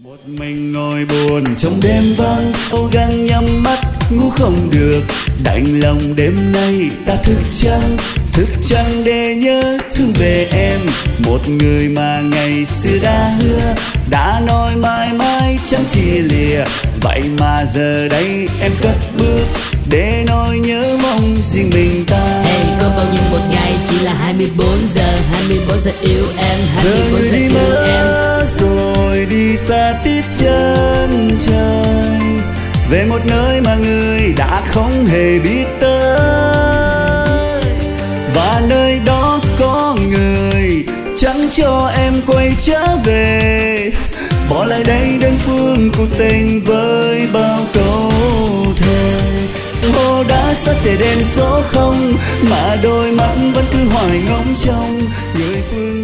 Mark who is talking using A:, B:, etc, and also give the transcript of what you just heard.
A: Một mình ngồi buồn trong đêm vắng, cố gắng nhắm mắt ngủ không được, đành lòng đêm nay ta thức trắng để nhớ thương về em, một người mà ngày xưa đã hứa, đã nói mãi mãi chẳng chia lìa. Vậy mà giờ đây em cất bước để nỗi nhớ mong riêng mình ta.
B: Hey, có bao nhiêu một ngày chỉ là 24 giờ 24 giờ yêu em, 24 giờ
A: đi
B: yêu em.
A: Rồi đi xa tít chân trời về một nơi mà người đã không hề biết tới, và nơi đó có người chẳng cho em quay trở về, bỏ lại đây đơn phương cuộc tình với bao câu thề. Hồ đã sắp để đèn số không mà đôi mắt vẫn cứ hoài ngóng trông người phương